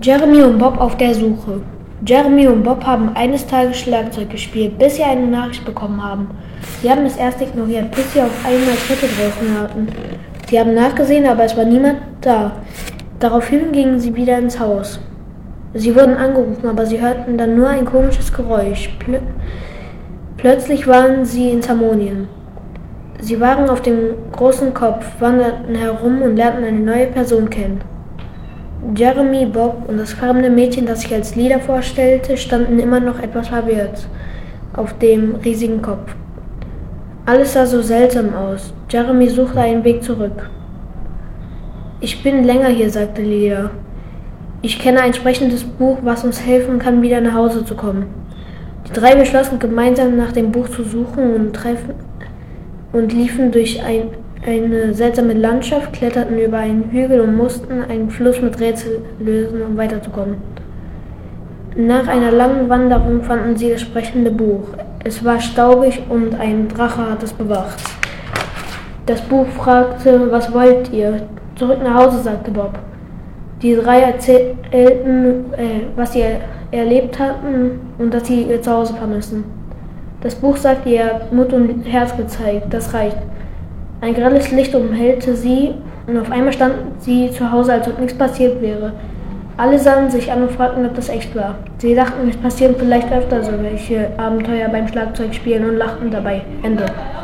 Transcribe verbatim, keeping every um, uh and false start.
Jeremy und Bob auf der Suche. Jeremy und Bob haben eines Tages Schlagzeug gespielt, bis sie eine Nachricht bekommen haben. Sie haben es erst ignoriert, bis sie auf einmal Schritte draußen hörten. Sie haben nachgesehen, aber es war niemand da. Daraufhin gingen sie wieder ins Haus. Sie wurden angerufen, aber sie hörten dann nur ein komisches Geräusch. Plö- Plötzlich waren sie in Zamonien. Sie waren auf dem großen Kopf, wanderten herum und lernten eine neue Person kennen. Jeremy, Bob und das fremde Mädchen, das sich als Leader vorstellte, standen immer noch etwas verwirrt auf dem riesigen Kopf. Alles sah so seltsam aus. Jeremy suchte einen Weg zurück. Ich bin länger hier, sagte Leader. Ich kenne ein sprechendes Buch, was uns helfen kann, wieder nach Hause zu kommen. Die drei beschlossen, gemeinsam nach dem Buch zu suchen und, treffen und liefen durch ein, eine seltsame Landschaft, kletterten über einen Hügel und mussten einen Fluss mit Rätsel lösen, um weiterzukommen. Nach einer langen Wanderung fanden sie das sprechende Buch. Es war staubig und ein Drache hat es bewacht. Das Buch fragte, was wollt ihr? Zurück nach Hause, sagte Bob. Die drei erzählten, äh, was sie erlebt hatten und dass sie ihr Zuhause vermissen. Das Buch sagte, ihr habt Mut und Herz gezeigt, das reicht. Ein grelles Licht umhellte sie und auf einmal standen sie zu Hause, als ob nichts passiert wäre. Alle sahen sich an und fragten, ob das echt war. Sie dachten, es passieren vielleicht öfter solche Abenteuer beim Schlagzeugspielen und lachten dabei. Ende.